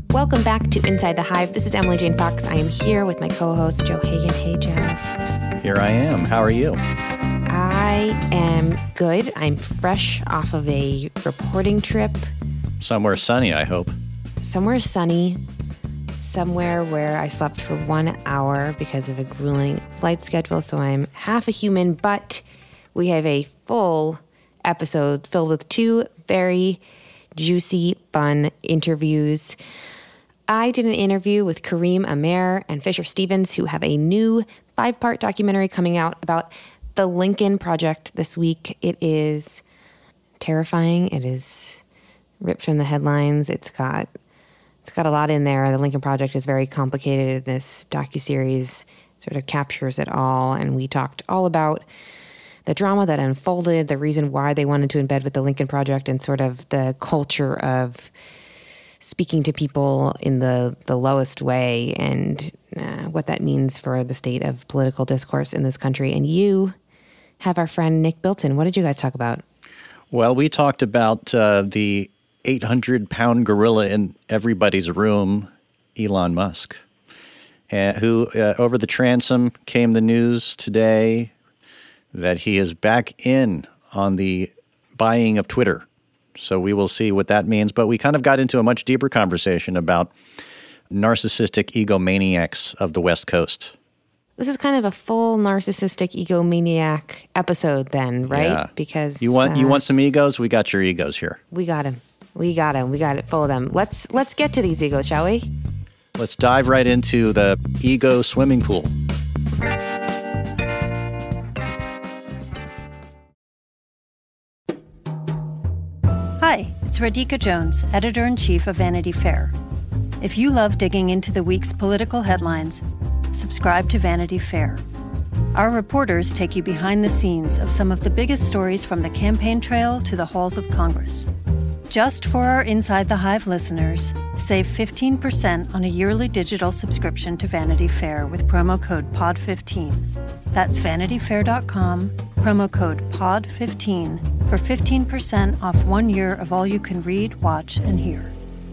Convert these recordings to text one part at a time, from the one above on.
Welcome back to Inside the Hive. This is Emily Jane Fox. I am here with my co-host, Joe Hagan. Hey, Joe. Here I am. How are you? I am good. I'm fresh off of a reporting trip. Somewhere sunny, I hope. Somewhere sunny. Somewhere where I slept for 1 hour because of a grueling flight schedule. So I'm half a human, but we have a full episode filled with two very juicy, fun interviews. I did an interview with Kareem Amer and Fisher Stevens, who have a new 5-part documentary coming out about the Lincoln Project this week. It is terrifying. It is ripped from the headlines. It's got a lot in there. The Lincoln Project is very complicated. This docuseries sort of captures it all, and we talked all about the drama that unfolded, the reason why they wanted to embed with the Lincoln Project, and sort of the culture of speaking to people in the lowest way, and what that means for the state of political discourse in this country. And you have our friend Nick Bilton. What did you guys talk about? Well, we talked about the 800-pound gorilla in everybody's room, Elon Musk, who over the transom came the news today that he is back in on the buying of Twitter. So we will see what that means. But we kind of got into a much deeper conversation about narcissistic egomaniacs of the West Coast. This is kind of a full narcissistic egomaniac episode then, right? Yeah. Because you want some egos? We got your egos here. We got him. We got it full of them. Let's get to these egos, shall we? Let's dive right into the ego swimming pool. Hi, it's Radhika Jones, Editor-in-Chief of Vanity Fair. If you love digging into the week's political headlines, subscribe to Vanity Fair. Our reporters take you behind the scenes of some of the biggest stories from the campaign trail to the halls of Congress. Just for our Inside the Hive listeners, save 15% on a yearly digital subscription to Vanity Fair with promo code POD15. That's vanityfair.com, promo code POD15 for 15% off 1 year of all you can read, watch, and hear.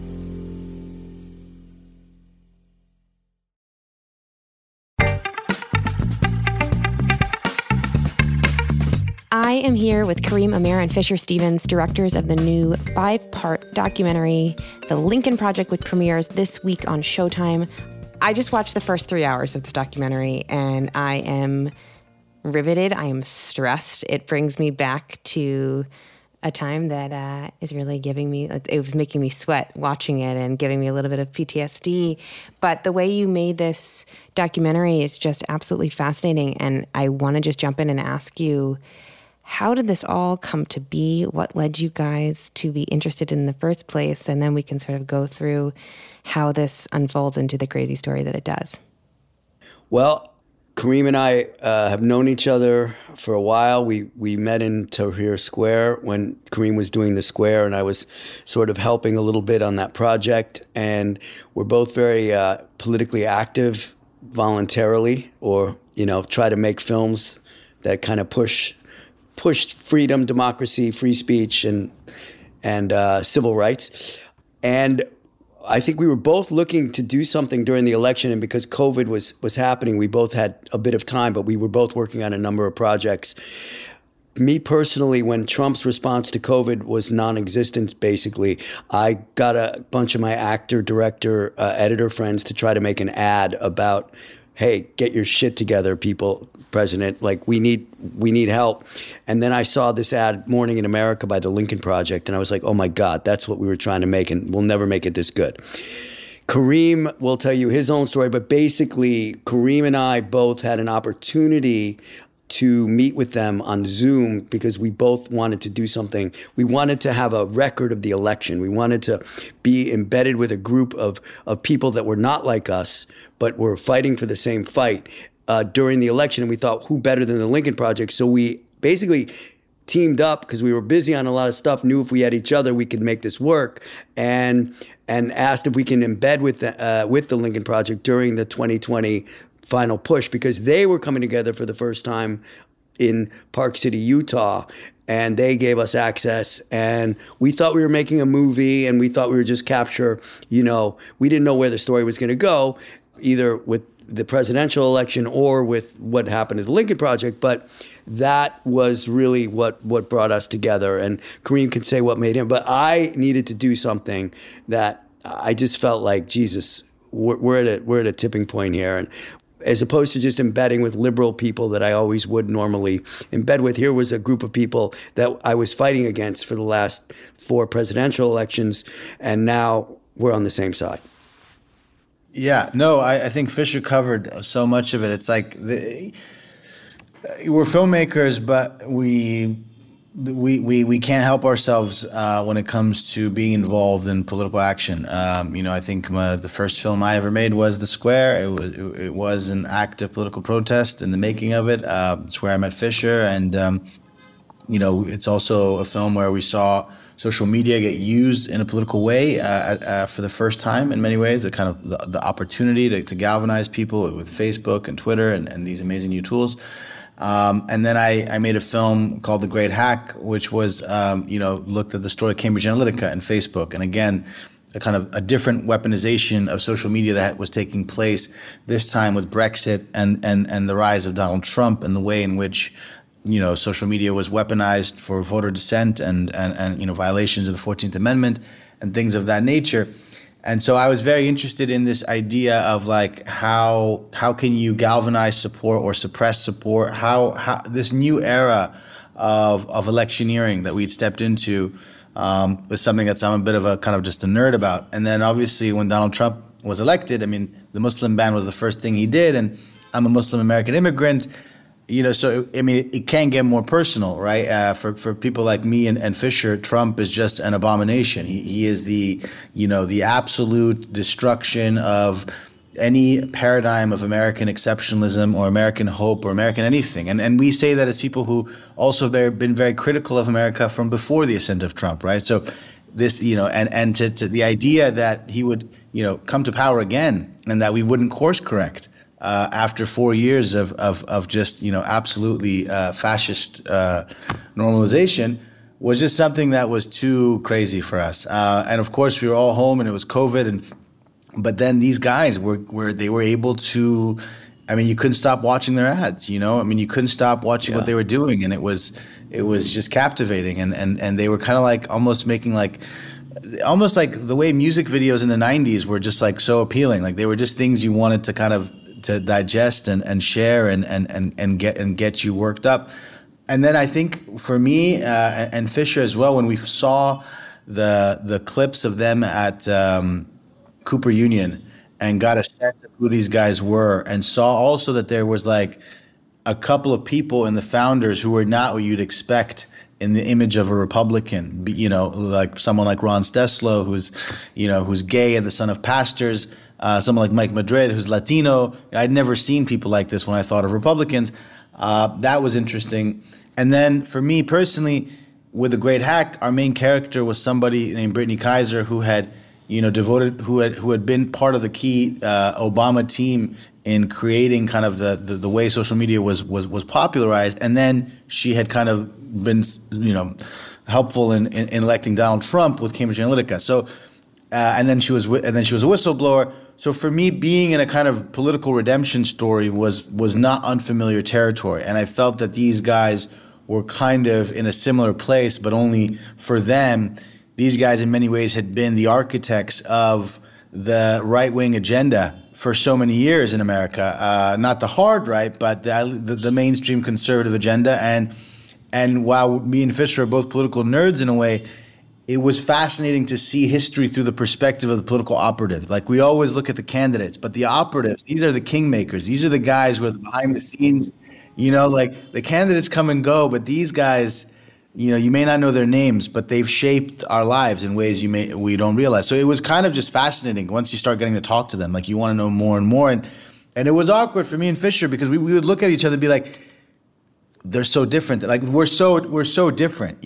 I am here with Kareem Amer and Fisher Stevens, directors of the new 5-part documentary, The Lincoln Project, which premieres this week on Showtime. I just watched the first 3 hours of this documentary, and I am riveted. I am stressed. It brings me back to a time that is really giving me, it was making me sweat watching it and giving me a little bit of PTSD. But the way you made this documentary is just absolutely fascinating. And I want to just jump in and ask you, how did this all come to be? What led you guys to be interested in the first place? And then we can sort of go through how this unfolds into the crazy story that it does. Well, Kareem and I have known each other for a while. We met in Tahrir Square when Kareem was doing the Square, and I was sort of helping a little bit on that project. And we're both very politically active voluntarily, or, try to make films that kind of pushed freedom, democracy, free speech, and civil rights. And I think we were both looking to do something during the election, and because COVID was happening, we both had a bit of time, but we were both working on a number of projects. Me personally, when Trump's response to COVID was non-existent, basically, I got a bunch of my actor, director, editor friends to try to make an ad about, hey, get your shit together, people, President, like we need help. And then I saw this ad, Morning in America, by the Lincoln Project, and I was like, oh my God, that's what we were trying to make, and we'll never make it this good. Kareem will tell you his own story, but basically Kareem and I both had an opportunity to meet with them on Zoom because we both wanted to do something. We wanted to have a record of the election. We wanted to be embedded with a group of people that were not like us, but were fighting for the same fight during the election. And we thought, who better than the Lincoln Project? So we basically teamed up because we were busy on a lot of stuff, knew if we had each other, we could make this work, and asked if we can embed with the Lincoln Project during the 2020 final push, because they were coming together for the first time in Park City, Utah. and they gave us access, and we thought we were making a movie, and we thought we were just capture, we didn't know where the story was going to go, either with the presidential election or with what happened at the Lincoln Project. But that was really what brought us together. And Kareem can say what made him, but I needed to do something that I just felt like, Jesus, we're at a tipping point here. And as opposed to just embedding with liberal people that I always would normally embed with, here was a group of people that I was fighting against for the last 4 presidential elections, and now we're on the same side. Yeah, no, I think Fisher covered so much of it. It's like we're filmmakers, but we can't help ourselves when it comes to being involved in political action. I think the first film I ever made was The Square. It was an act of political protest in the making of it. It's where I met Fisher, and it's also a film where we saw social media get used in a political way for the first time in many ways. The kind of the opportunity to galvanize people with Facebook and Twitter and these amazing new tools. And then I made a film called The Great Hack, which was, looked at the story of Cambridge Analytica and Facebook. And again, a kind of a different weaponization of social media that was taking place this time with Brexit and the rise of Donald Trump, and the way in which, social media was weaponized for voter dissent and violations of the 14th Amendment and things of that nature. And so I was very interested in this idea of like how can you galvanize support or suppress support? How this new era of electioneering that we'd stepped into was something that I'm a bit of a kind of just a nerd about. And then obviously when Donald Trump was elected, I mean, the Muslim ban was the first thing he did, and I'm a Muslim American immigrant. So I mean, it can get more personal, right? For people like me and Fisher, Trump is just an abomination. He is the absolute destruction of any paradigm of American exceptionalism or American hope or American anything. And we say that as people who also have been very critical of America from before the ascent of Trump, right? So this, and to the idea that he would, come to power again and that we wouldn't course correct. After 4 years of just absolutely fascist normalization was just something that was too crazy for us. And of course, we were all home, and it was COVID. But then these guys they were able to. I mean, you couldn't stop watching their ads. I mean, you couldn't stop watching what they were doing, and it was just captivating. And they were kind of like almost making almost like the way music videos in the 90s were just like so appealing. Like they were just things you wanted to kind of to digest and share and get you worked up. And then I think for me and Fisher as well, when we saw the clips of them at Cooper Union and got a sense of who these guys were, and saw also that there was like a couple of people in the founders who were not what you'd expect in the image of a Republican, like someone like Ron Steslow, who's gay and the son of pastors, someone like Mike Madrid, who's Latino. I'd never seen people like this when I thought of Republicans. That was interesting. And then for me personally, with The Great Hack, our main character was somebody named Brittany Kaiser who had, who had been part of the key Obama team in creating kind of the way social media was popularized, and then she had kind of been helpful in electing Donald Trump with Cambridge Analytica. So and then she was a whistleblower. So for me, being in a kind of political redemption story was not unfamiliar territory, and I felt that these guys were kind of in a similar place, but only for them. These guys in many ways had been the architects of the right-wing agenda for so many years in America. Not the hard right, but the mainstream conservative agenda. And while me and Fisher are both political nerds in a way, it was fascinating to see history through the perspective of the political operative. Like we always look at the candidates, but the operatives, these are the kingmakers. These are the guys who are behind the scenes. Like the candidates come and go, but these guys, you may not know their names, but they've shaped our lives in ways we don't realize. So it was kind of just fascinating once you start getting to talk to them. Like you want to know more and more. And it was awkward for me and Fisher because we would look at each other and be like, they're so different. Like we're so different,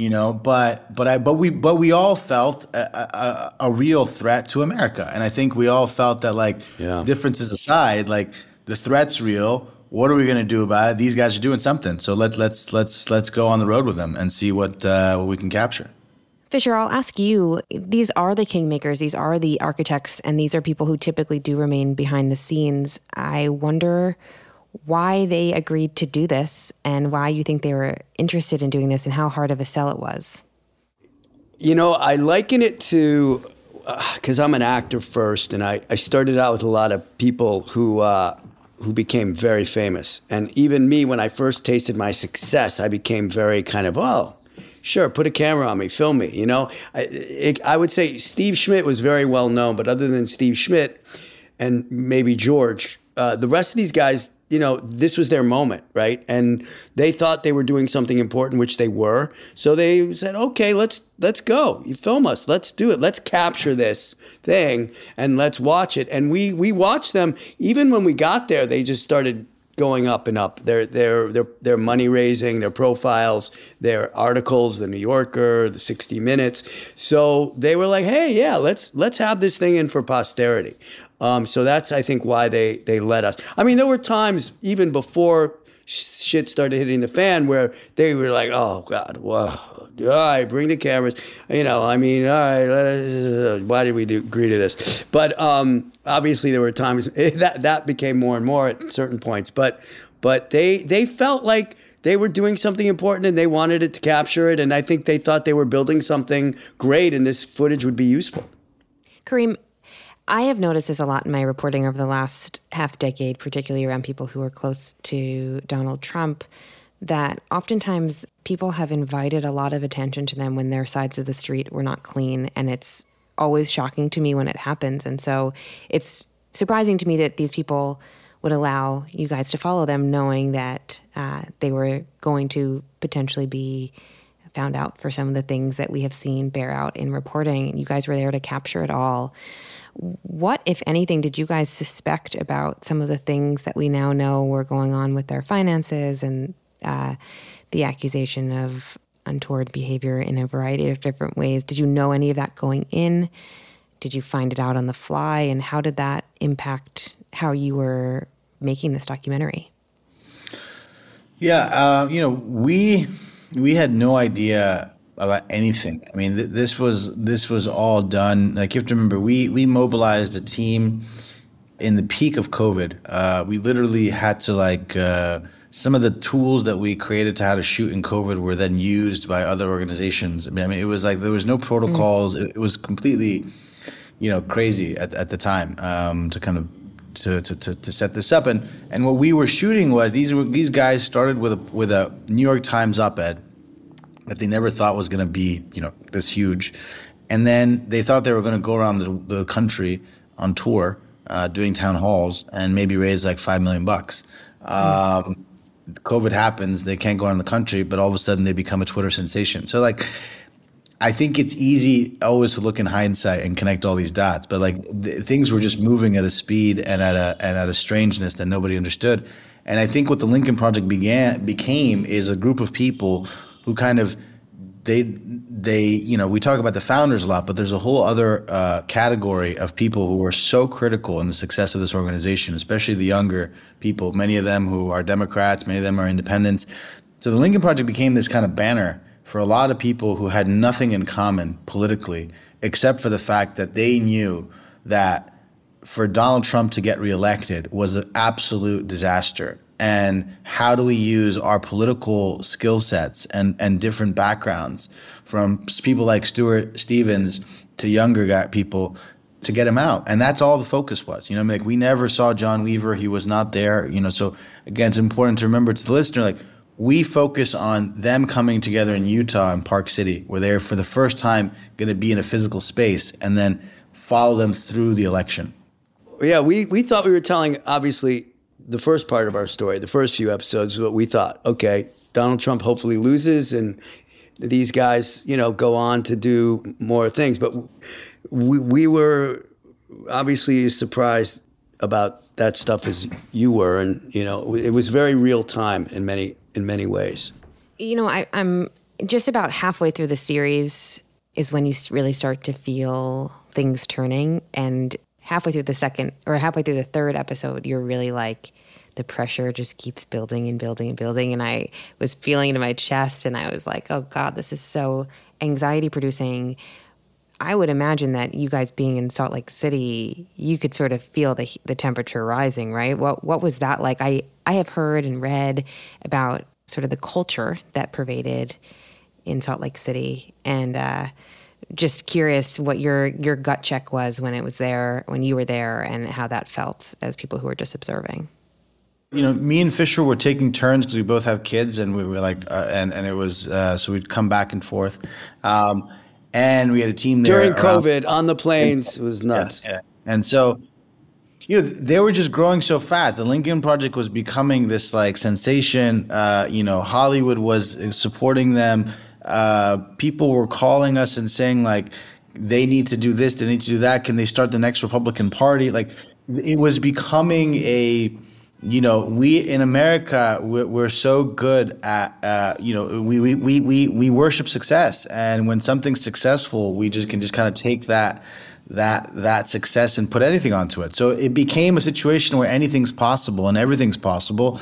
but we all felt a real threat to America. And I think we all felt that differences aside, like the threat's real. what are we going to do about it? These guys are doing something. So let's go on the road with them and see what we can capture. Fisher, I'll ask you, these are the kingmakers, these are the architects, and these are people who typically do remain behind the scenes. I wonder why they agreed to do this and why you think they were interested in doing this and how hard of a sell it was. I liken it to, because I'm an actor first, and I started out with a lot of people who became very famous. And even me, when I first tasted my success, I became very kind of, oh, sure, put a camera on me, film me, I would say Steve Schmidt was very well known, but other than Steve Schmidt and maybe George, the rest of these guys, this was their moment, right? And they thought they were doing something important, which they were. So they said, okay, let's go. You film us. Let's do it. Let's capture this thing and let's watch it. And we watched them. Even when we got there, they just started going up and up. Their money raising, their profiles, their articles, the New Yorker, the 60 Minutes. So they were like, hey, yeah, let's have this thing in for posterity. So that's, I think, why they let us. I mean, there were times even before shit started hitting the fan where they were like, oh, God, whoa, all right, bring the cameras. All right, why did we agree to this? But obviously there were times that became more and more at certain points. But they felt like they were doing something important and they wanted it to capture it. And I think they thought they were building something great and this footage would be useful. Kareem, I have noticed this a lot in my reporting over the last half decade, particularly around people who are close to Donald Trump, that oftentimes people have invited a lot of attention to them when their sides of the street were not clean. And it's always shocking to me when it happens. And so it's surprising to me that these people would allow you guys to follow them, knowing that they were going to potentially be found out for some of the things that we have seen bear out in reporting. You guys were there to capture it all. What, if anything, did you guys suspect about some of the things that we now know were going on with their finances and the accusation of untoward behavior in a variety of different ways? Did you know any of that going in? Did you find it out on the fly? And how did that impact how you were making this documentary? Yeah, we had no idea about anything. I mean, this was all done. Like, you have to remember, we mobilized a team in the peak of COVID. We literally had to some of the tools that we created to how to shoot in COVID were then used by other organizations. I mean, it was like there was no protocols. It was completely, crazy at the time to kind of to set this up. And what we were shooting was these guys started with a New York Times op-ed that they never thought was going to be, this huge. And then they thought they were going to go around the country on tour, doing town halls and maybe raise like $5 million. COVID happens, they can't go around the country, but all of a sudden they become a Twitter sensation. So I think it's easy always to look in hindsight and connect all these dots, but things were just moving at a speed and at a strangeness that nobody understood. And I think what the Lincoln Project became is a group of people who kind of, we talk about the founders a lot, but there's a whole other category of people who were so critical in the success of this organization, especially the younger people, many of them who are Democrats, many of them are independents. So the Lincoln Project became this kind of banner for a lot of people who had nothing in common politically, except for the fact that they knew that for Donald Trump to get reelected was an absolute disaster. And how do we use our political skill sets and different backgrounds from people like Stuart Stevens to younger people to get him out? And that's all the focus was. We never saw John Weaver. He was not there. So again, it's important to remember to the listener, we focus on them coming together in Utah and Park City, where they're for the first time going to be in a physical space, and then follow them through the election. Yeah, we thought we were telling, obviously, the first part of our story, the first few episodes, what we thought, okay, Donald Trump hopefully loses and these guys, go on to do more things. But we were obviously as surprised about that stuff as you were. And, it was very real time in many ways. I'm just about halfway through the series is when you really start to feel things turning. And halfway through the third episode, you're really like, the pressure just keeps building and building and building. And I was feeling it in my chest, and I was like, oh God, this is so anxiety producing. I would imagine that you guys being in Salt Lake City, you could sort of feel the temperature rising, right? What was that like? I have heard and read about sort of the culture that pervaded in Salt Lake City, and just curious what your gut check was when you were there, and how that felt as people who were just observing. Me and Fisher were taking turns because we both have kids, and we were like, and it was so we'd come back and forth. And we had a team there during COVID on the planes. It was nuts. Yeah. And so, they were just growing so fast. The Lincoln Project was becoming this like sensation. Hollywood was supporting them. People were calling us and saying like, they need to do this, they need to do that. Can they start the next Republican Party? Like, it was becoming we in America, we're so good at, we worship success. And when something's successful, we can kind of take that success and put anything onto it. So it became a situation where anything's possible and everything's possible.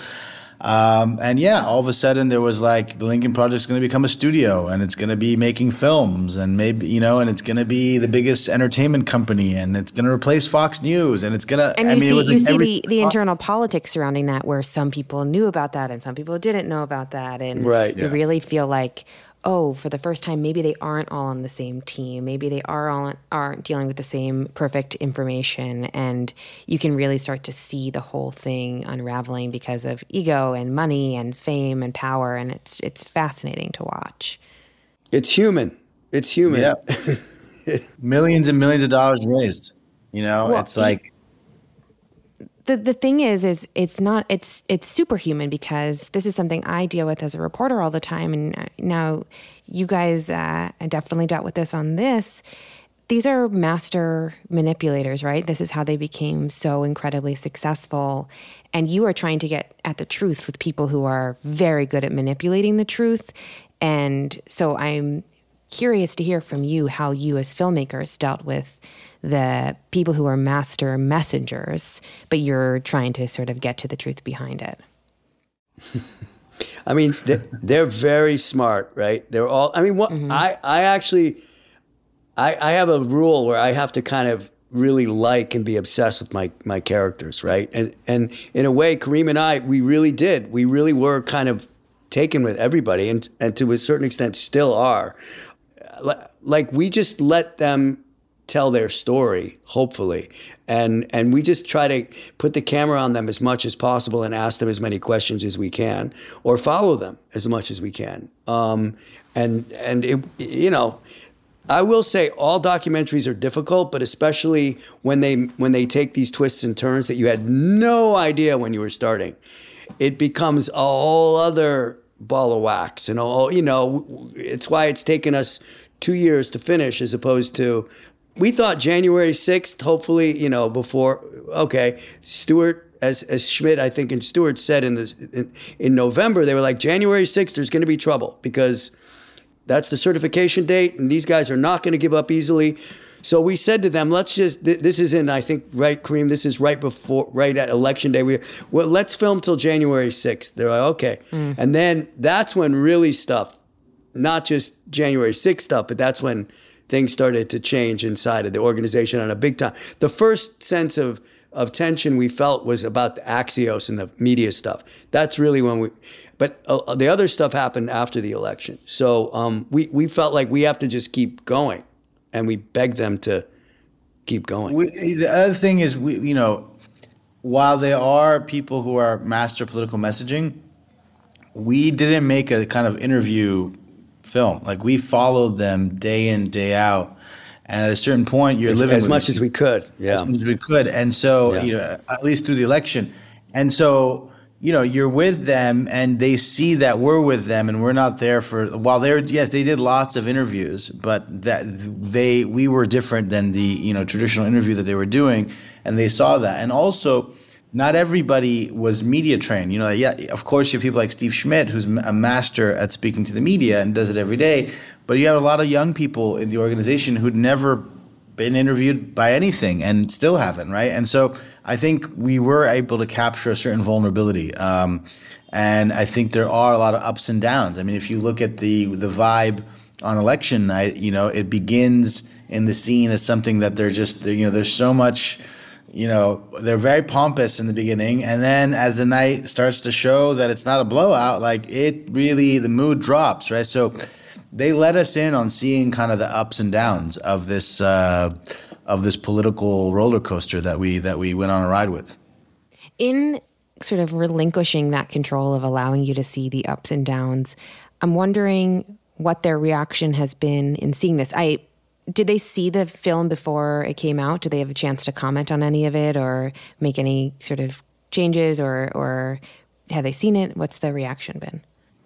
All of a sudden there was like, the Lincoln Project's going to become a studio, and it's going to be making films, and maybe, and it's going to be the biggest entertainment company, and it's going to replace Fox News, and it's going to, and you see the internal politics surrounding that, where some people knew about that and some people didn't know about that. And you really feel like, oh, for the first time, maybe they aren't all on the same team. Maybe they aren't dealing with the same perfect information. And you can really start to see the whole thing unraveling because of ego and money and fame and power. And it's fascinating to watch. It's human. Yeah. Millions and millions of dollars raised. It's like. The thing is it's superhuman, because this is something I deal with as a reporter all the time. And now you guys definitely dealt with this on this. These are master manipulators, right? This is how they became so incredibly successful. And you are trying to get at the truth with people who are very good at manipulating the truth. And so I'm curious to hear from you how you as filmmakers dealt with the people who are master messengers, but you're trying to sort of get to the truth behind it. I mean, they're very smart, right? They're all, mm-hmm. I have a rule where I have to kind of really like and be obsessed with my characters, right? And in a way, Kareem and I, we really were kind of taken with everybody, and to a certain extent still are. Like, we just let them tell their story, hopefully. And we just try to put the camera on them as much as possible and ask them as many questions as we can, or follow them as much as we can. I will say all documentaries are difficult, but especially when they take these twists and turns that you had no idea when you were starting, it becomes a whole other ball of wax. And it's why it's taken us 2 years to finish, as opposed to, we thought January 6th, hopefully, before, okay, Stewart, as Schmidt, I think, and Stewart said in November, they were like, January 6th, there's going to be trouble, because that's the certification date, and these guys are not going to give up easily. So we said to them, this is in, I think, right, Kareem, this is right at Election Day. Let's film till January 6th. They're like, okay. And then that's when really stuff, not just January 6th stuff, but that's when things started to change inside of the organization on a big time. The first sense of tension we felt was about the Axios and the media stuff. That's really when but the other stuff happened after the election. So we felt like we have to just keep going, and we begged them to keep going. The other thing is, while there are people who are master political messaging, we didn't make a kind of interview film. Like, we followed them day in, day out, and at a certain point, you're living as much as we could. Yeah, as much as we could, and so at least through the election, and so you're with them, and they see that we're with them, and we're not there for. While they did lots of interviews, but we were different than the traditional interview that they were doing, and they saw that, and also. Not everybody was media trained. Of course, you have people like Steve Schmidt, who's a master at speaking to the media and does it every day. But you have a lot of young people in the organization who'd never been interviewed by anything and still haven't, right? And so I think we were able to capture a certain vulnerability. And I think there are a lot of ups and downs. I mean, if you look at the vibe on election night, it begins in the scene as something that there's so much, they're very pompous in the beginning. And then as the night starts to show that it's not a blowout, like the mood drops, right? So they let us in on seeing kind of the ups and downs of this political roller coaster that we went on a ride with. In sort of relinquishing that control of allowing you to see the ups and downs, I'm wondering what their reaction has been in seeing this. Did they see the film before it came out? Did they have a chance to comment on any of it or make any sort of changes, or have they seen it? What's the reaction been?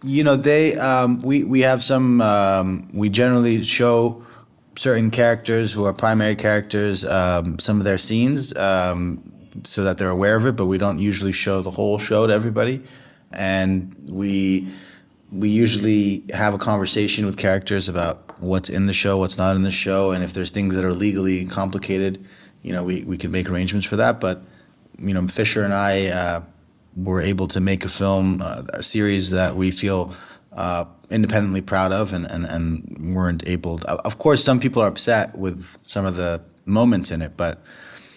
We have some, we generally show certain characters who are primary characters, some of their scenes, so that they're aware of it, but we don't usually show the whole show to everybody. And we usually have a conversation with characters about what's in the show, what's not in the show, and if there's things that are legally complicated, we can make arrangements for that. But, Fisher and I were able to make a film, a series that we feel independently proud of, and weren't able to. Of course, some people are upset with some of the moments in it, but,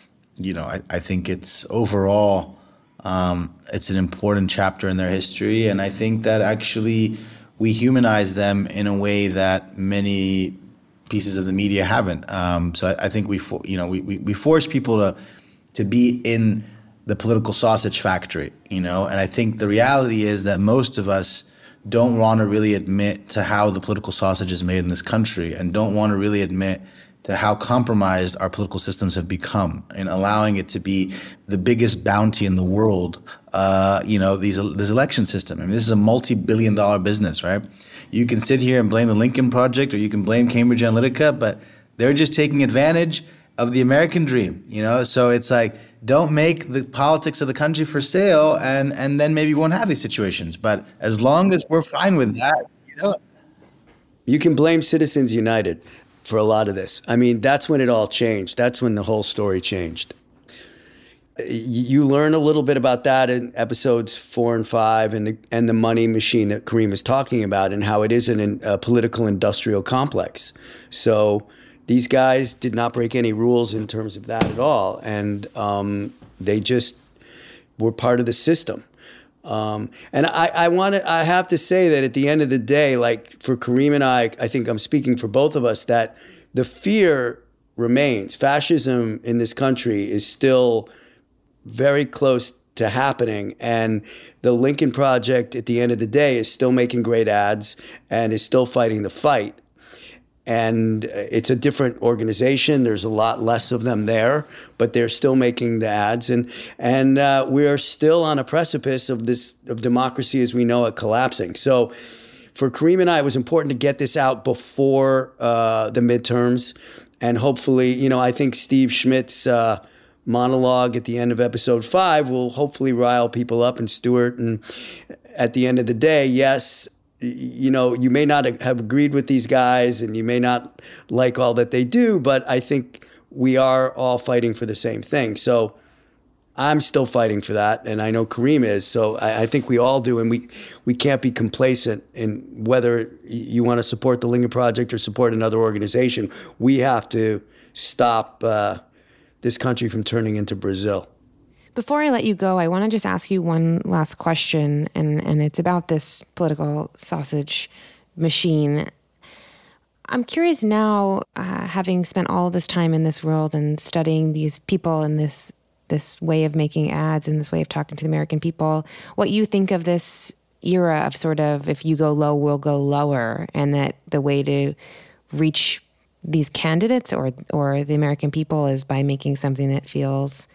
I think it's overall, it's an important chapter in their history, and I think that actually we humanize them in a way that many pieces of the media haven't. So I think we force people to be in the political sausage factory, and I think the reality is that most of us don't want to really admit to how the political sausage is made in this country, and don't want to really admit to how compromised our political systems have become in allowing it to be the biggest bounty in the world. This election system. I mean, this is a multi-billion-dollar business, right? You can sit here and blame the Lincoln Project, or you can blame Cambridge Analytica, but they're just taking advantage of the American dream, So it's like, don't make the politics of the country for sale, and then maybe we won't have these situations. But as long as we're fine with that, You can blame Citizens United for a lot of this. I mean, that's when it all changed. That's when the whole story changed. You learn a little bit about that in episodes 4 and 5, and the money machine that Kareem is talking about, and how it is a political industrial complex. So these guys did not break any rules in terms of that at all, and they just were part of the system. And I have to say that at the end of the day, like for Kareem and I think I'm speaking for both of us, that the fear remains. Fascism in this country is still very close to happening. And the Lincoln Project at the end of the day is still making great ads and is still fighting the fight. And it's a different organization. There's a lot less of them there, but they're still making the ads. And we are still on a precipice of democracy as we know it collapsing. So for Kareem and I, it was important to get this out before the midterms. And hopefully, I think Steve Schmidt's monologue at the end of episode 5 will hopefully rile people up, and Stuart. And at the end of the day, yes, you may not have agreed with these guys, and you may not like all that they do, but I think we are all fighting for the same thing. So I'm still fighting for that, and I know Kareem is. So I think we all do, and we can't be complacent in whether you want to support the Lincoln Project or support another organization. We have to stop this country from turning into Brazil. Before I let you go, I want to just ask you one last question, and it's about this political sausage machine. I'm curious now, having spent all this time in this world and studying these people and this way of making ads and this way of talking to the American people, what you think of this era of sort of, if you go low, we'll go lower, and that the way to reach these candidates or the American people is by making something that feels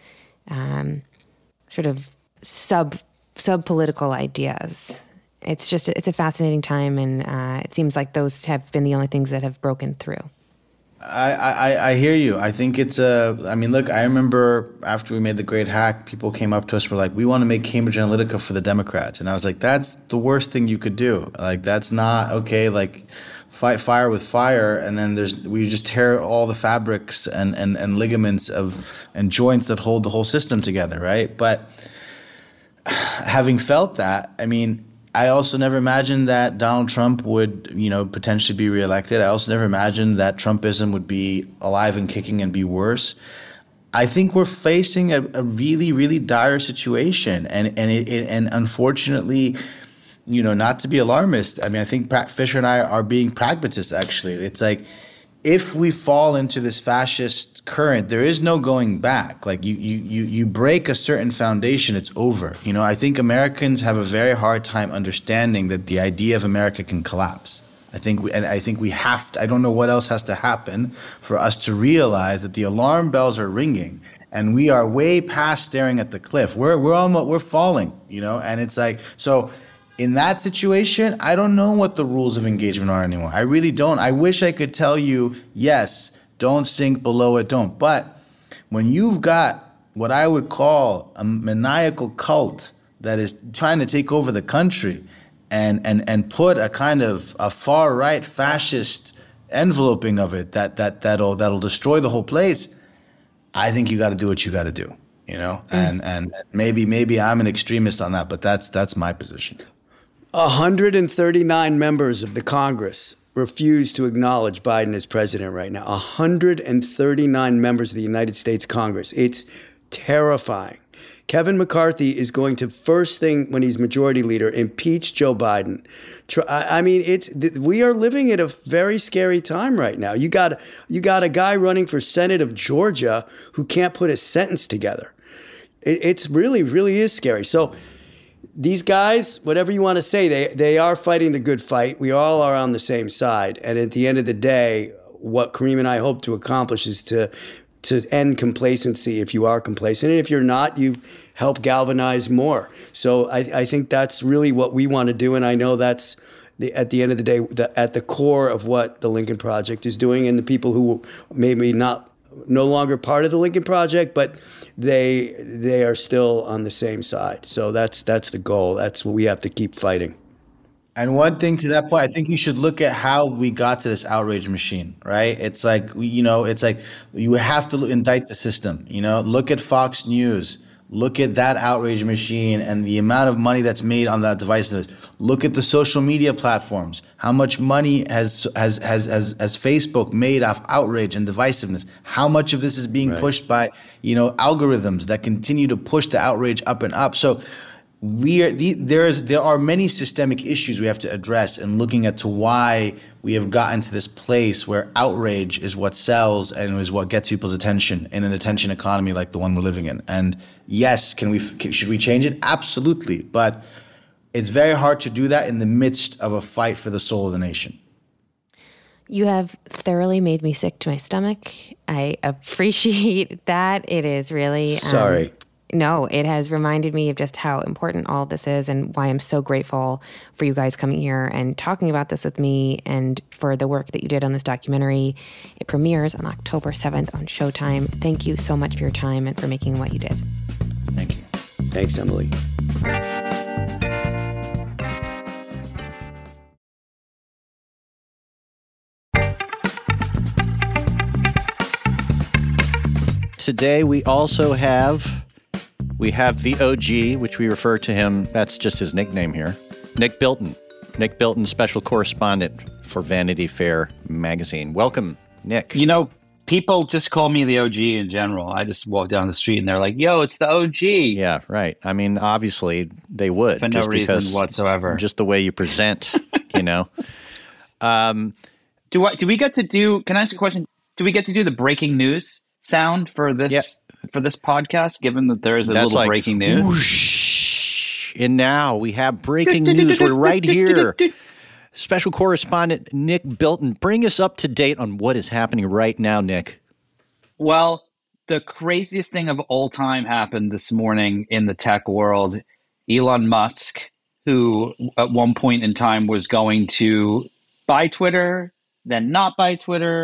sort of sub-political ideas. It's a fascinating time, and it seems like those have been the only things that have broken through. I hear you. I think it's I mean, look, I remember after we made the great hack, people came up to us, were like, we want to make Cambridge Analytica for the Democrats. And I was like, that's the worst thing you could do. Like, that's not okay. Like, fight fire with fire. And then we just tear all the fabrics and ligaments and joints that hold the whole system together. Right. But having felt that, I mean, I also never imagined that Donald Trump would, potentially be reelected. I also never imagined that Trumpism would be alive and kicking and be worse. I think we're facing a really, really dire situation, and unfortunately, not to be alarmist. I mean, I think Pat Fisher and I are being pragmatists. Actually, it's like, if we fall into this fascist current, there is no going back. Like you break a certain foundation, it's over. I think Americans have a very hard time understanding that the idea of America can collapse. I think we have to. I don't know what else has to happen for us to realize that the alarm bells are ringing and we are way past staring at the cliff. We're falling. And it's like so. In that situation, I don't know what the rules of engagement are anymore. I really don't. I wish I could tell you, yes, don't sink below it, don't. But when you've got what I would call a maniacal cult that is trying to take over the country and put a kind of a far right fascist enveloping of it that'll destroy the whole place, I think you got to do what you got to do, and maybe I'm an extremist on that, but that's my position. 139 members of the Congress refuse to acknowledge Biden as president right now. 139 members of the United States Congress. It's terrifying. Kevin McCarthy is going to, first thing when he's majority leader, impeach Joe Biden. I mean, we are living at a very scary time right now. You got a guy running for Senate of Georgia who can't put a sentence together. It's really, really is scary. So these guys, whatever you want to say, they are fighting the good fight. We all are on the same side. And at the end of the day, what Kareem and I hope to accomplish is to end complacency if you are complacent. And if you're not, you help galvanize more. So I think that's really what we want to do. And I know that's, at the end of the day, at the core of what the Lincoln Project is doing, and the people who maybe no longer part of the Lincoln Project, but they are still on the same side. So that's the goal. That's what we have to keep fighting. And one thing to that point, I think you should look at how we got to this outrage machine, right? It's like, it's like you have to indict the system, look at Fox News, look at that outrage machine and the amount of money that's made on that divisiveness. Look at the social media platforms. How much money has Facebook made off outrage and divisiveness? How much of this is being pushed by, algorithms that continue to push the outrage up and up? So there are many systemic issues we have to address, and looking at to why we have gotten to this place where outrage is what sells and is what gets people's attention in an attention economy like the one we're living in. And yes, should we change it? Absolutely. But it's very hard to do that in the midst of a fight for the soul of the nation. You have thoroughly made me sick to my stomach. I appreciate that. It is really... Sorry. No, it has reminded me of just how important all of this is and why I'm so grateful for you guys coming here and talking about this with me and for the work that you did on this documentary. It premieres on October 7th on Showtime. Thank you so much for your time and for making what you did. Thank you. Thanks, Emily. Today we also have the OG, which we refer to him, that's just his nickname here, Nick Bilton. Nick Bilton, special correspondent for Vanity Fair magazine. Welcome, Nick. People just call me the OG in general. I just walk down the street and they're like, yo, it's the OG. Yeah, right. I mean, obviously they would. For no reason whatsoever. Just the way you present, Do we get to do, can I ask a question? Do we get to do the breaking news sound for this for this podcast, given that there is a little breaking news? Whoosh, and now we have breaking news. We're right here. Special correspondent Nick Bilton, bring us up to date on what is happening right now, Nick. Well, the craziest thing of all time happened this morning in the tech world. Elon Musk, who at one point in time was going to buy Twitter, then not buy Twitter,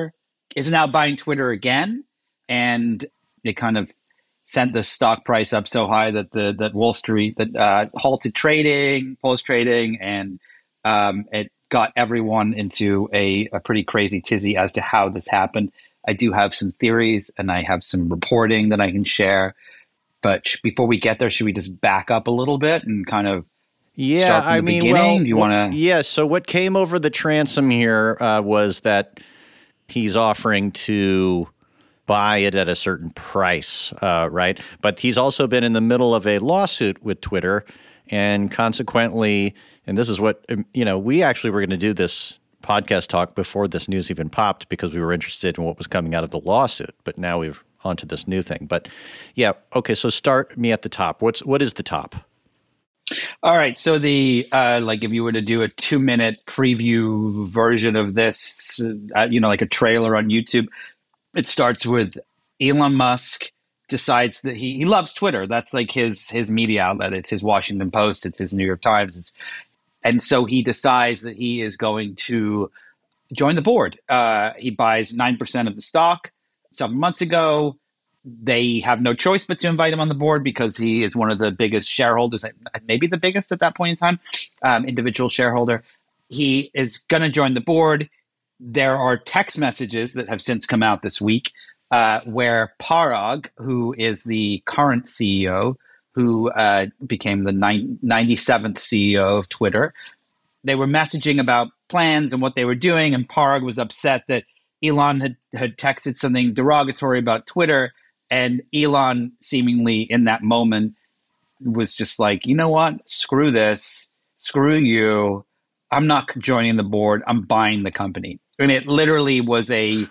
is now buying Twitter again, and it kind of sent the stock price up so high that that Wall Street halted trading, post trading, and it got everyone into a pretty crazy tizzy as to how this happened. I do have some theories, and I have some reporting that I can share. But before we get there, should we just back up a little bit and kind of start from the beginning? Do you want to? Yeah. So what came over the transom here was that he's offering to buy it at a certain price, right? But he's also been in the middle of a lawsuit with Twitter, and consequently, and this is what, we actually were going to do this podcast talk before this news even popped because we were interested in what was coming out of the lawsuit, but now we've onto this new thing. But yeah, okay, so start me at the top. What is the top? All right, so the like if you were to do a 2-minute preview version of this, like a trailer on YouTube, it starts with Elon Musk decides that he loves Twitter. That's like his media outlet. It's his Washington Post. It's his New York Times. And so he decides that he is going to join the board. He buys 9% of the stock several months ago. They have no choice but to invite him on the board because he is one of the biggest shareholders, maybe the biggest at that point in time, individual shareholder. He is going to join the board. There are text messages that have since come out this week where Parag, who is the current CEO, who became the 97th CEO of Twitter, they were messaging about plans and what they were doing, and Parag was upset that Elon had texted something derogatory about Twitter, and Elon seemingly in that moment was just like, you know what, screw this, screw you, I'm not joining the board, I'm buying the company. And it literally was a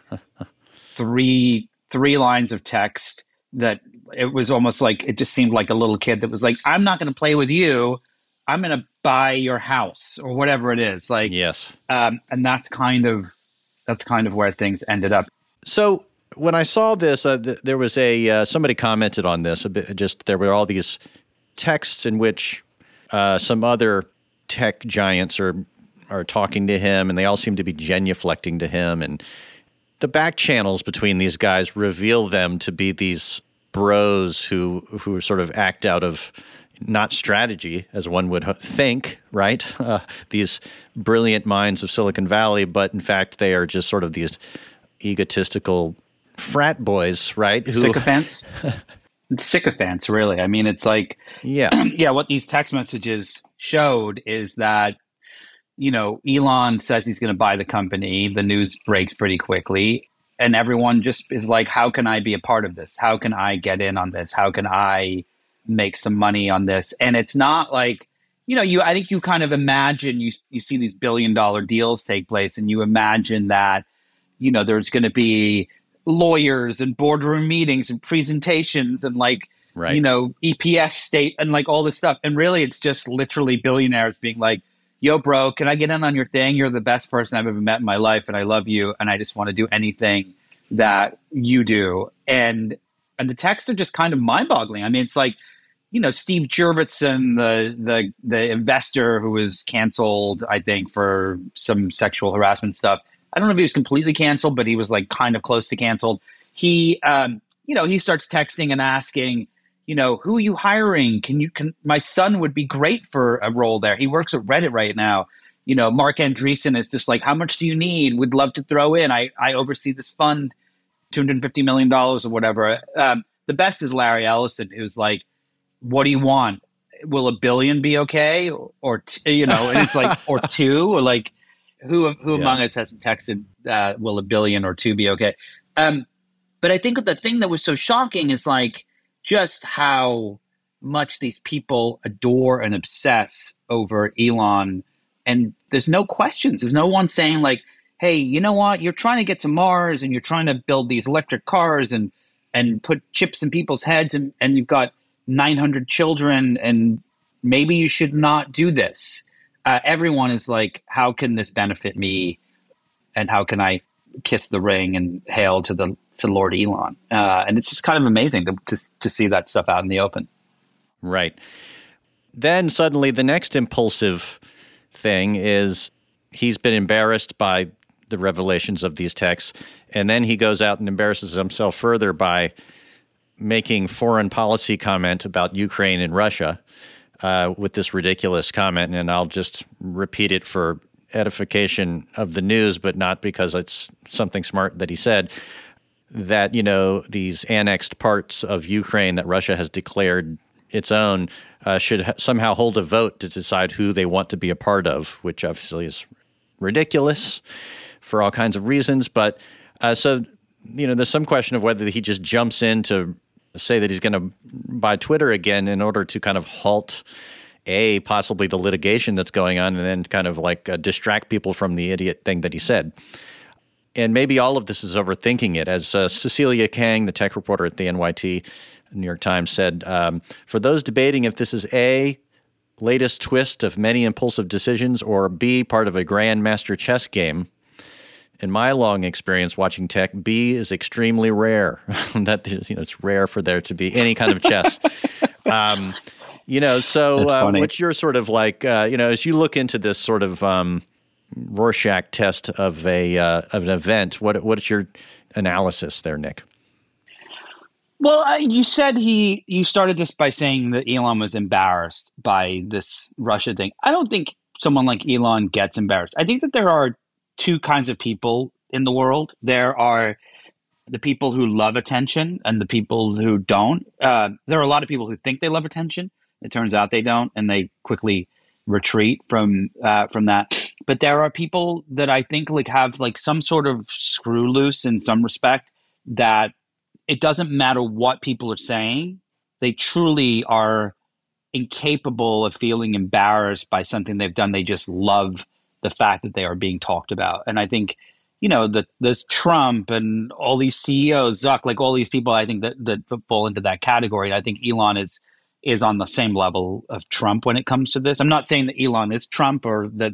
three lines of text that it was almost like, it just seemed like a little kid that was like, I'm not going to play with you, I'm going to buy your house or whatever it is. Like, yes. And that's kind of where things ended up. So when I saw this, there was somebody commented on this a bit. Just there were all these texts in which some other tech giants are talking to him, and they all seem to be genuflecting to him. And the back channels between these guys reveal them to be these bros who sort of act out of not strategy, as one would think, right? These brilliant minds of Silicon Valley, but in fact, they are just sort of these egotistical frat boys, right? Sycophants? Sycophants, really. I mean, it's like, yeah, what these text messages showed is that, Elon says he's going to buy the company. The news breaks pretty quickly. And everyone just is like, how can I be a part of this? How can I get in on this? How can I make some money on this? And it's not like, I think you kind of imagine, you see these $1 billion deals take place, and you imagine that, there's going to be lawyers and boardroom meetings and presentations and like, right. EPS state and like all this stuff. And really, it's just literally billionaires being like, yo, bro, can I get in on your thing? You're the best person I've ever met in my life, and I love you, and I just want to do anything that you do. And the texts are just kind of mind-boggling. I mean, it's like, Steve Jurvetson, the investor who was canceled, I think, for some sexual harassment stuff. I don't know if he was completely canceled, but he was like kind of close to canceled. He, he starts texting and asking, who are you hiring? Can my son would be great for a role there. He works at Reddit right now. Mark Andreessen is just like, how much do you need? We'd love to throw in. I oversee this fund, $250 million or whatever. The best is Larry Ellison, who's like, what do you want? Will $1 billion be okay? Or and it's like, or two, or like, who among us hasn't texted, will $1 billion or two be okay? But I think the thing that was so shocking is like just how much these people adore and obsess over Elon. And there's no questions. There's no one saying like, hey, you know what? You're trying to get to Mars and you're trying to build these electric cars and put chips in people's heads and you've got 900 children and maybe you should not do this. Everyone is like, how can this benefit me? And how can I kiss the ring and hail to Lord Elon? And it's just kind of amazing to see that stuff out in the open. Right. Then suddenly the next impulsive thing is he's been embarrassed by the revelations of these texts. And then he goes out and embarrasses himself further by making foreign policy comment about Ukraine and Russia with this ridiculous comment. And I'll just repeat it for edification of the news, but not because it's something smart that he said, that, these annexed parts of Ukraine that Russia has declared its own should somehow hold a vote to decide who they want to be a part of, which obviously is ridiculous for all kinds of reasons. But so, there's some question of whether he just jumps in to say that he's going to buy Twitter again in order to kind of halt possibly the litigation that's going on, and then kind of distract people from the idiot thing that he said. And maybe all of this is overthinking it. As Cecilia Kang, the tech reporter at the NYT, New York Times, said, for those debating if this is A, latest twist of many impulsive decisions, or B, part of a grandmaster chess game, in my long experience watching tech, B is extremely rare. That is, it's rare for there to be any kind of chess. So what's your sort of as you look into this sort of Rorschach test of an event, what is your analysis there, Nick? Well, you said you started this by saying that Elon was embarrassed by this Russia thing. I don't think someone like Elon gets embarrassed. I think that there are two kinds of people in the world. There are the people who love attention and the people who don't. There are a lot of people who think they love attention. It turns out they don't, and they quickly retreat from that. But there are people that I think have some sort of screw loose in some respect, that it doesn't matter what people are saying. They truly are incapable of feeling embarrassed by something they've done. They just love the fact that they are being talked about. And I think, there's Trump and all these CEOs, Zuck, all these people, I think that fall into that category. I think Elon is on the same level of Trump when it comes to this. I'm not saying that Elon is Trump or that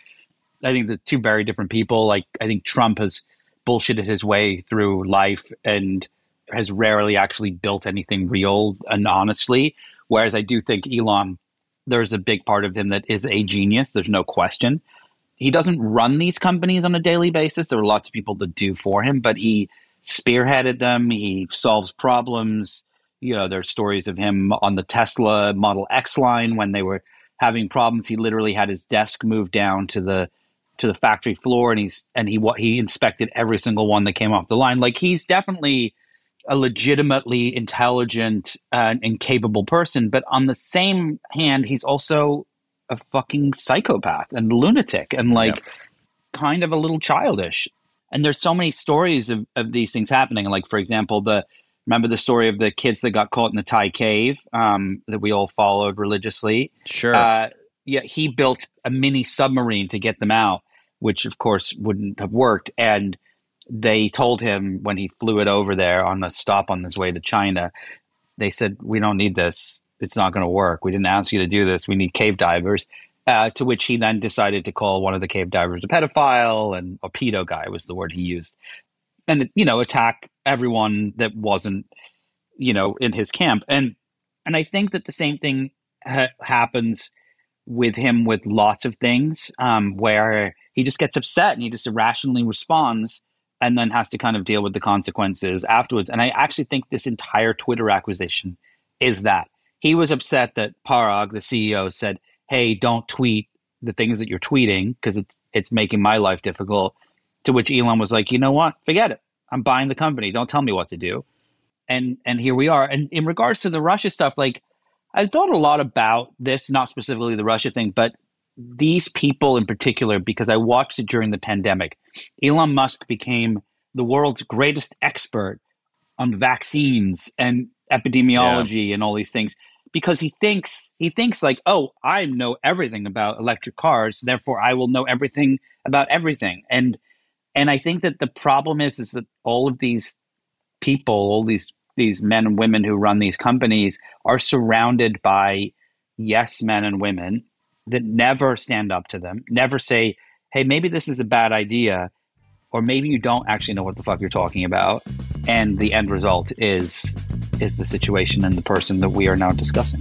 I think the two very different people. I think Trump has bullshitted his way through life and has rarely actually built anything real and honestly. Whereas I do think Elon, there's a big part of him that is a genius. There's no question. He doesn't run these companies on a daily basis. There are lots of people that do for him, but he spearheaded them. He solves problems. There's stories of him on the Tesla Model X line when they were having problems. He literally had his desk moved down to the factory floor, and he inspected every single one that came off the line. He's definitely a legitimately intelligent and capable person, but on the same hand, he's also a fucking psychopath and lunatic and kind of a little childish. And there's so many stories of these things happening. For example, remember the story of the kids that got caught in the Thai cave that we all followed religiously? Sure. He built a mini submarine to get them out, which of course wouldn't have worked. And they told him when he flew it over there on a stop on his way to China, they said, "We don't need this. It's not going to work. We didn't ask you to do this. We need cave divers." To which he then decided to call one of the cave divers a pedophile, and a pedo guy was the word he used. And, attack everyone that wasn't, in his camp. And I think that the same thing happens with him with lots of things, where he just gets upset and he just irrationally responds and then has to kind of deal with the consequences afterwards. And I actually think this entire Twitter acquisition is that. He was upset that Parag, the CEO, said, "Hey, don't tweet the things that you're tweeting because it's making my life difficult." To which Elon was like, "You know what? Forget it. I'm buying the company. Don't tell me what to do." And here we are. And in regards to the Russia stuff, I thought a lot about this, not specifically the Russia thing, but these people in particular, because I watched it during the pandemic. Elon Musk became the world's greatest expert on vaccines and epidemiology and all these things, because he thinks oh, I know everything about electric cars, therefore I will know everything about everything. And I think that the problem is that all of these people, all these men and women who run these companies are surrounded by yes men and women that never stand up to them, never say, "Hey, maybe this is a bad idea," or maybe you don't actually know what the fuck you're talking about. And the end result is the situation and the person that we are now discussing.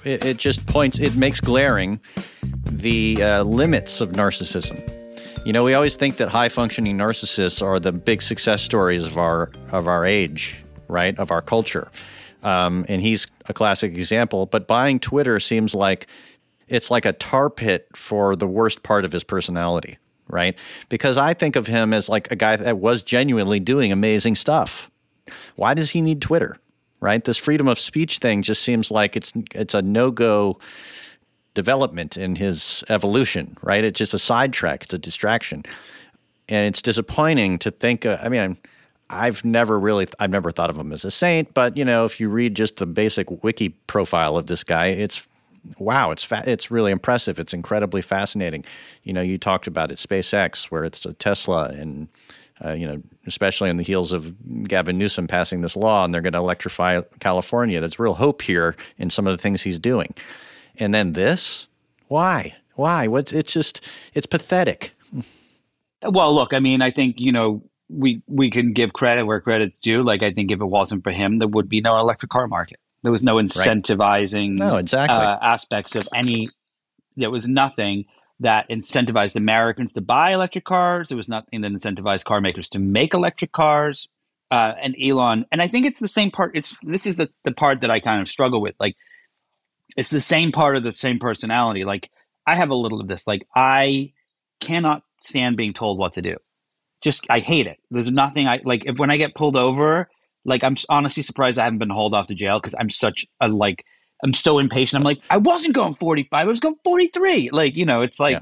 it just points, it makes glaring the limits of narcissism. You know, we always think that high-functioning narcissists are the big success stories of our age, right, of our culture. And he's a classic example. But buying Twitter seems like it's like a tar pit for the worst part of his personality, right? Because I think of him as like a guy that was genuinely doing amazing stuff. Why does he need Twitter, right? This freedom of speech thing just seems like it's a no-go development in his evolution, right? It's just a sidetrack. It's a distraction. And it's disappointing to think, I've never thought of him as a saint, but, you know, if you read just the basic wiki profile of this guy, it's really impressive. It's incredibly fascinating. You know, you talked about it, SpaceX, where it's a Tesla, and, especially on the heels of Gavin Newsom passing this law, and they're going to electrify California. There's real hope here in some of the things he's doing. And then this? Why? It's pathetic. Well, look, I mean, I think, you know, we can give credit where credit's due. Like, I think if it wasn't for him, there would be no electric car market. There was no incentivizing aspects of any. There was nothing that incentivized Americans to buy electric cars. There was nothing that incentivized car makers to make electric cars. And Elon, and I think it's the same part. This is the part that I kind of struggle with. Like, it's the same part of the same personality. Like, I have a little of this. Like, I cannot stand being told what to do. I hate it. There's nothing if when I get pulled over, like, I'm honestly surprised I haven't been hauled off to jail, because I'm I'm so impatient. I'm like, I wasn't going 45, I was going 43. Like, you know, it's like,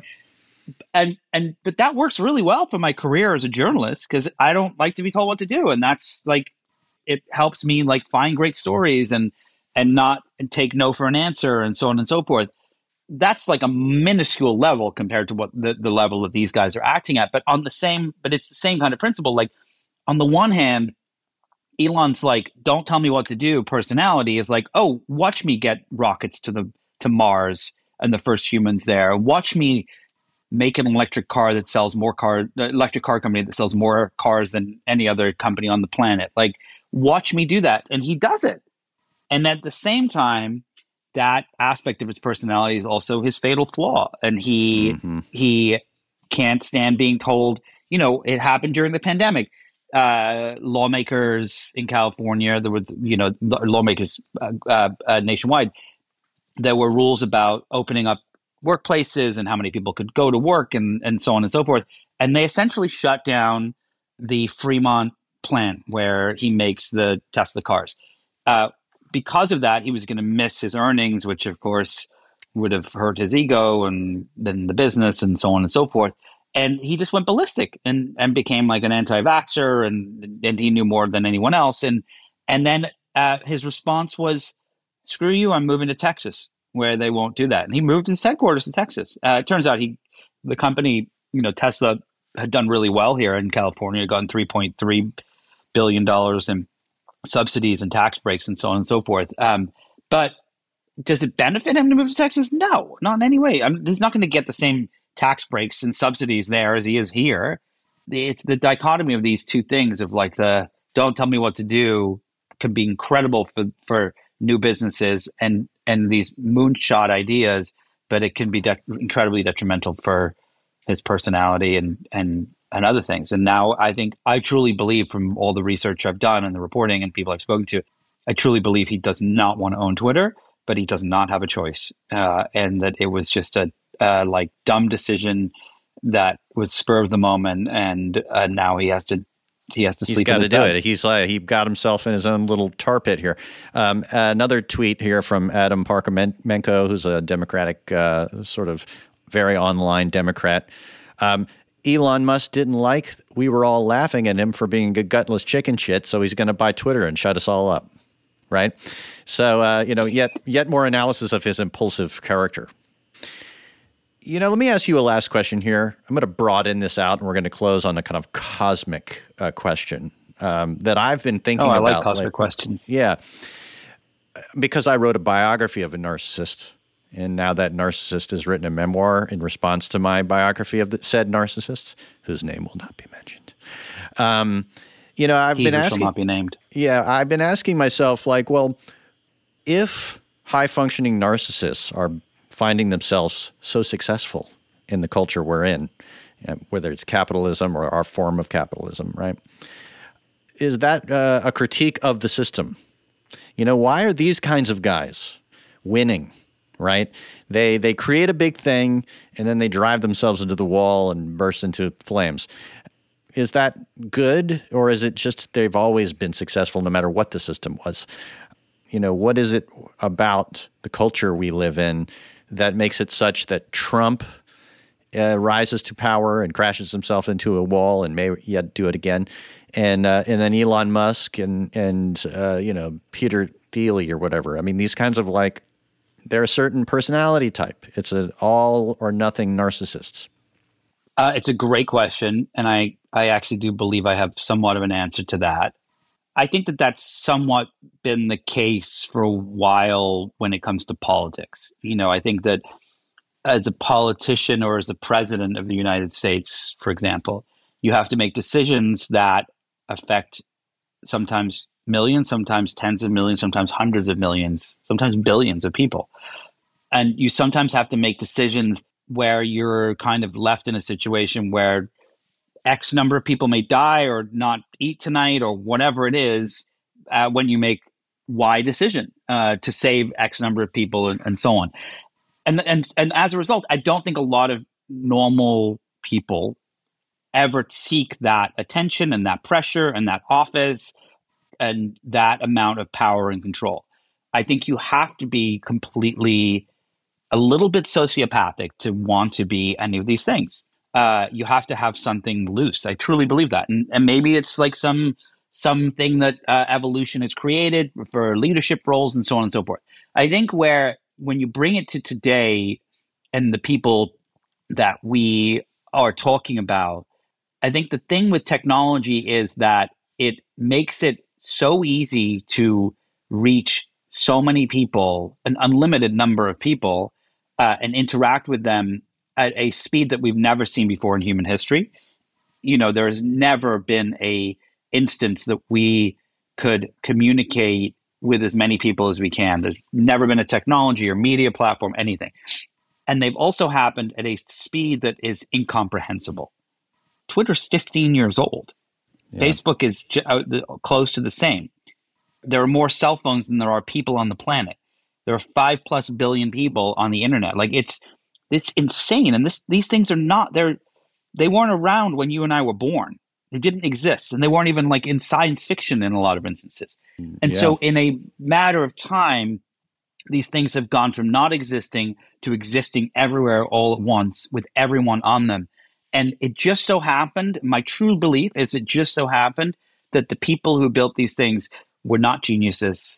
but that works really well for my career as a journalist, because I don't like to be told what to do. And that's like, it helps me like find great stories and not take no for an answer and so on and so forth. That's like a minuscule level compared to what the level that these guys are acting at. But it's the same kind of principle. Like, on the one hand, Elon's like, don't tell me what to do. Personality is like, oh, watch me get rockets to Mars and the first humans there. Watch me make an electric car that sells electric car company that sells more cars than any other company on the planet. Like, watch me do that. And he does it. And at the same time, that aspect of his personality is also his fatal flaw. And he can't stand being told, you know, it happened during the pandemic. Lawmakers in California, there was, you know, lawmakers nationwide, there were rules about opening up workplaces and how many people could go to work and so on and so forth. And they essentially shut down the Fremont plant where he makes the Tesla cars. Because of that, he was going to miss his earnings, which of course would have hurt his ego and then the business and so on and so forth. And he just went ballistic and became like an anti-vaxxer, and he knew more than anyone else. And then his response was, screw you, I'm moving to Texas, where they won't do that. And he moved his headquarters to Texas. It turns out the company, you know, Tesla, had done really well here in California, gotten $3.3 billion in subsidies and tax breaks and so on and so forth. But does it benefit him to move to Texas? No, not in any way. He's not going to get the same tax breaks and subsidies there as he is here. It's the dichotomy of these two things of like the don't tell me what to do can be incredible for new businesses and these moonshot ideas, but it can be incredibly detrimental for his personality and other things. And now I truly believe, from all the research I've done and the reporting and people I've spoken to, I truly believe he does not want to own Twitter, but he does not have a choice. And that it was just a dumb decision that was spur of the moment. And now he has to sleep. He's got to do it. He got himself in his own little tar pit here. Another tweet here from Adam Parkhamenko, who's a Democratic, sort of very online Democrat. Elon Musk didn't like, we were all laughing at him for being a gutless chicken shit, so he's going to buy Twitter and shut us all up, right? So, yet more analysis of his impulsive character. You know, let me ask you a last question here. I'm going to broaden this out, and we're going to close on a kind of cosmic question that I've been thinking about. I like cosmic questions. Yeah, because I wrote a biography of a narcissist. And now that narcissist has written a memoir in response to my biography of the said narcissist, whose name will not be mentioned. I've been asking. Shall not be named. Yeah, I've been asking myself, like, well, if high-functioning narcissists are finding themselves so successful in the culture we're in, whether it's capitalism or our form of capitalism, right? Is that a critique of the system? Why are these kinds of guys winning, right? They create a big thing, and then they drive themselves into the wall and burst into flames. Is that good, or is it just they've always been successful no matter what the system was? What is it about the culture we live in that makes it such that Trump rises to power and crashes himself into a wall and may yet do it again, and then Elon Musk and Peter Thiel or whatever? I mean, these kinds of they're a certain personality type. It's an all or nothing narcissists. It's a great question, and I actually do believe I have somewhat of an answer to that. I think that that's somewhat been the case for a while when it comes to politics. I think that as a politician or as a president of the United States, for example, you have to make decisions that affect sometimes millions, sometimes tens of millions, sometimes hundreds of millions, sometimes billions of people. And you sometimes have to make decisions where you're kind of left in a situation where X number of people may die or not eat tonight or whatever it is when you make Y decision to save X number of people and so on. And as a result, I don't think a lot of normal people ever seek that attention and that pressure and that office and that amount of power and control. I think you have to be completely a little bit sociopathic to want to be any of these things. You have to have something loose. I truly believe that. And maybe it's like something that evolution has created for leadership roles and so on and so forth. I think when you bring it to today and the people that we are talking about, I think the thing with technology is that it makes it so easy to reach so many people, an unlimited number of people, and interact with them at a speed that we've never seen before in human history. There has never been a instance that we could communicate with as many people as we can. There's never been a technology or media platform, anything. And they've also happened at a speed that is incomprehensible. Twitter's 15 years old. Yeah. Facebook is close to the same. There are more cell phones than there are people on the planet. There are 5+ billion people on the internet. It's insane. And these things are not there. They weren't around when you and I were born. They didn't exist. And they weren't even in science fiction in a lot of instances. And so in a matter of time, these things have gone from not existing to existing everywhere all at once with everyone on them. And it just so happened, my true belief is it just so happened that the people who built these things were not geniuses.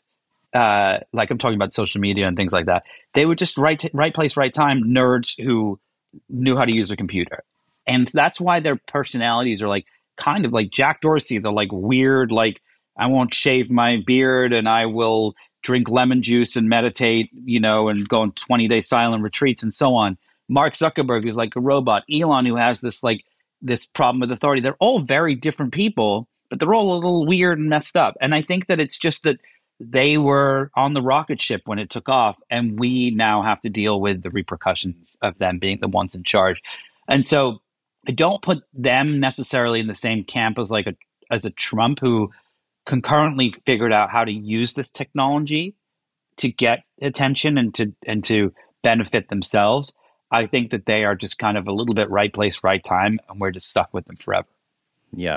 Like I'm talking about social media and things like that. They were just right place, right time nerds who knew how to use a computer. And that's why their personalities are kind of like Jack Dorsey. They're weird, I won't shave my beard and I will drink lemon juice and meditate, and go on 20-day silent retreats and so on. Mark Zuckerberg, who's like a robot. Elon, who has this problem with authority. They're all very different people, but they're all a little weird and messed up. And I think that it's just that they were on the rocket ship when it took off, and we now have to deal with the repercussions of them being the ones in charge. And so I don't put them necessarily in the same camp as a Trump who concurrently figured out how to use this technology to get attention and to benefit themselves. I think that they are just kind of a little bit right place, right time, and we're just stuck with them forever. Yeah.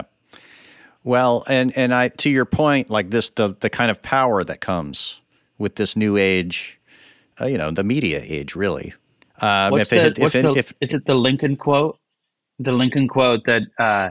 Well, and I, to your point, the kind of power that comes with this new age, the media age, really. Is it the Lincoln quote? The Lincoln quote that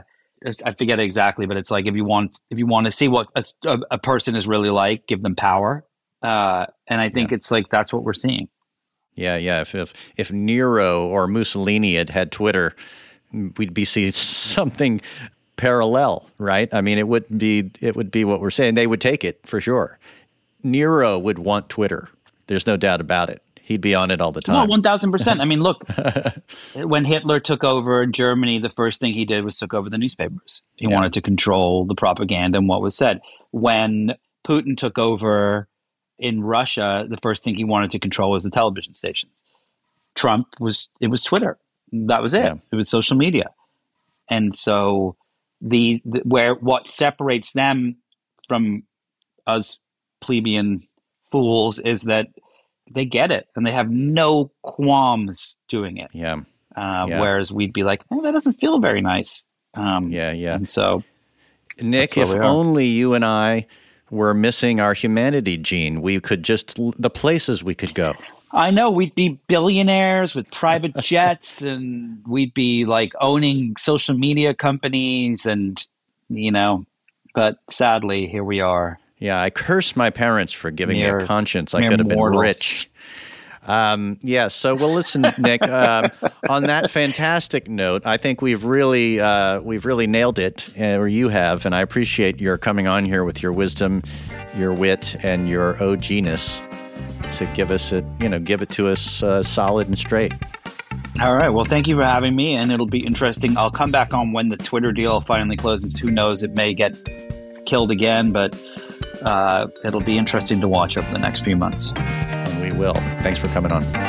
I forget exactly, but it's if you want to see what a person is really like, give them power. And I think it's that's what we're seeing. Yeah. If Nero or Mussolini had Twitter, we'd be seeing something parallel, right? I mean, it would be what we're saying. They would take it for sure. Nero would want Twitter. There's no doubt about it. He'd be on it all the time. Well, 1,000%. I mean, look, when Hitler took over Germany, the first thing he did was took over the newspapers. He wanted to control the propaganda and what was said. When Putin took over in Russia, the first thing he wanted to control was the television stations. Trump was Twitter. That was it. Yeah. It was social media. And so what separates them from us plebeian fools is that they get it and they have no qualms doing it. Yeah. Whereas we'd be like, that doesn't feel very nice. Yeah. And so, Nick, if only you and I were missing our humanity gene, we could the places we could go. I know, we'd be billionaires with private jets and we'd be like owning social media companies and, but sadly, here we are. Yeah, I curse my parents for giving me a conscience. I could have been rich. So well, listen, Nick. On that fantastic note, I think we've really nailed it, or you have, and I appreciate your coming on here with your wisdom, your wit, and your OG-ness to give it to us solid and straight. All right. Well, thank you for having me, and it'll be interesting. I'll come back on when the Twitter deal finally closes. Who knows? It may get killed again, but it'll be interesting to watch over the next few months. And we will. Thanks for coming on.